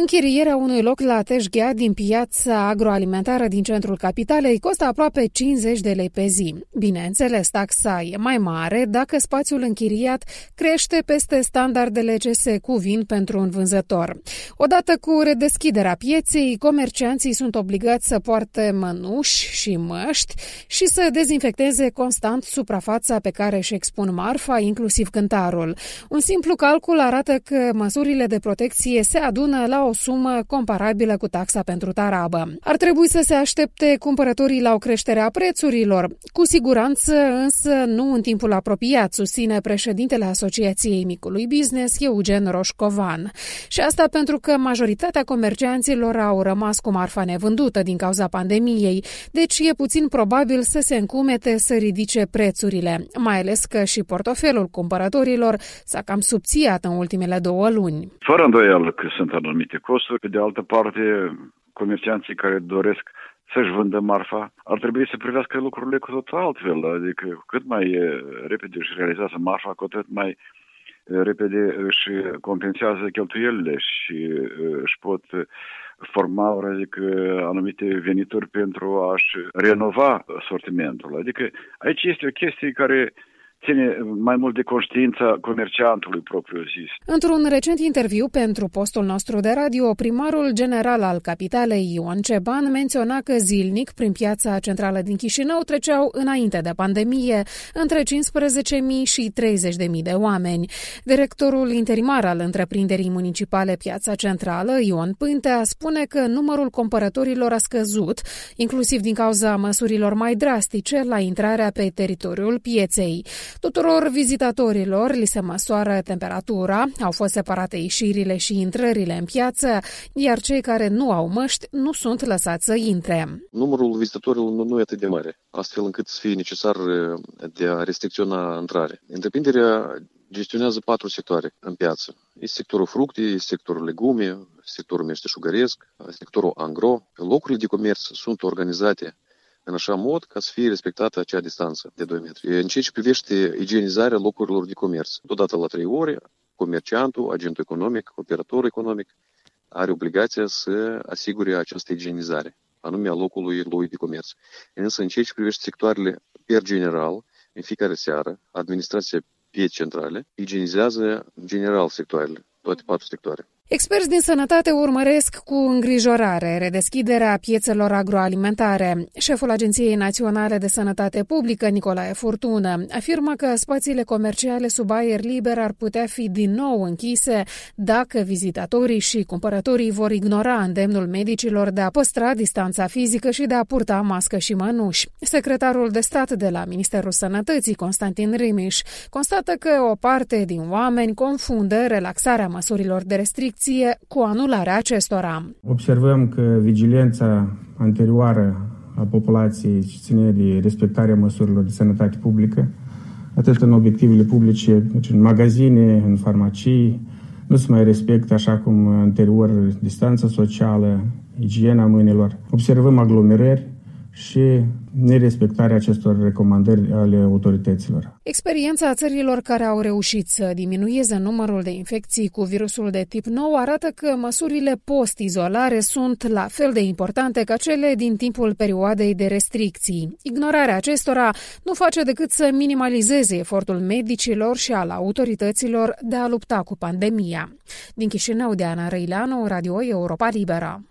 Închirierea unui loc la Teșghea din piața agroalimentară din centrul capitalei costă aproape 50 de lei pe zi. Bineînțeles, taxa e mai mare dacă spațiul închiriat crește peste standardele ce se cuvin pentru un vânzător. Odată cu redeschiderea pieței, comercianții sunt obligați să poarte mănuși și măști și să dezinfecteze constant suprafața pe care își expun marfa, inclusiv cântarul. Un simplu calcul arată că măsurile de protecție se adună la o sumă comparabilă cu taxa pentru tarabă. Ar trebui să se aștepte cumpărătorii la o creștere a prețurilor. Cu siguranță, însă, nu în timpul apropiat, susține președintele Asociației Micului Business, Eugen Roșcovan. Și asta pentru că majoritatea comercianților au rămas cu marfa nevândută din cauza pandemiei, deci e puțin probabil să se încumete să ridice prețurile, mai ales că și portofelul cumpărătorilor s-a cam subțiat în ultimele 2 luni. Fără îndoială că sunt anumite costuri, pe de altă parte, comercianții care doresc să-și vândă marfa ar trebui să privească lucrurile cu totul altfel, adică cu cât mai repede își realizează marfa, cu atât mai repede își compensează cheltuielile și își pot forma, adică, anumite venituri pentru a-și renova sortimentul. Adică aici este o chestie care ține mai mult de conștiința comerciantului propriu-zis. Într-un recent interviu pentru postul nostru de radio, primarul general al capitalei, Ion Ceban, menționa că zilnic, prin piața centrală din Chișinău, treceau înainte de pandemie între 15.000 și 30.000 de oameni. Directorul interimar al întreprinderii municipale Piața Centrală, Ion Pântea, spune că numărul cumpărătorilor a scăzut, inclusiv din cauza măsurilor mai drastice la intrarea pe teritoriul pieței. Tuturor vizitatorilor li se măsoară temperatura, au fost separate ieșirile și intrările în piață, iar cei care nu au măști nu sunt lăsați să intre. Numărul vizitatorilor nu e atât de mare, astfel încât să fie necesar de a restricționa intrarea. Întreprinderea gestionează 4 sectoare în piață. Este sectorul fructe, este sectorul legume, sectorul meșteșugăresc, sectorul angro. Locurile de comerț sunt organizate în așa mod ca să fie respectată acea distanță de 2 metri. În ceea ce privește igienizarea locurilor de comerț, odată la 3 ore, comerciantul, agentul economic, operatorul economic are obligația să asigure această igienizare, anume a locului lui de comerț. Însă, în ceea ce privește sectoarele per general, în fiecare seară, administrația Pieței Centrale igienizează în general sectoarele, toate 4 sectoare. Experți din sănătate urmăresc cu îngrijorare redeschiderea piețelor agroalimentare. Șeful Agenției Naționale de Sănătate Publică, Nicolae Furtună, afirmă că spațiile comerciale sub aer liber ar putea fi din nou închise dacă vizitatorii și cumpărătorii vor ignora îndemnul medicilor de a păstra distanța fizică și de a purta mască și mănuși. Secretarul de stat de la Ministerul Sănătății, Constantin Rimiș, constată că o parte din oameni confundă relaxarea măsurilor de restricție cu anularea acestora. Observăm că vigilența anterioară a populației ce ține de respectarea măsurilor de sănătate publică, atât în obiectivele publice, deci în magazine, în farmacii, nu se mai respectă așa cum anterior distanța socială, igiena mâinilor. Observăm aglomerări și nerespectarea acestor recomandări ale autorităților. Experiența țărilor care au reușit să diminueze numărul de infecții cu virusul de tip nou arată că măsurile post-izolare sunt la fel de importante ca cele din timpul perioadei de restricții. Ignorarea acestora nu face decât să minimalizeze efortul medicilor și al autorităților de a lupta cu pandemia. Din Chișinău, Diana Răileanu, Radio Europa Liberă.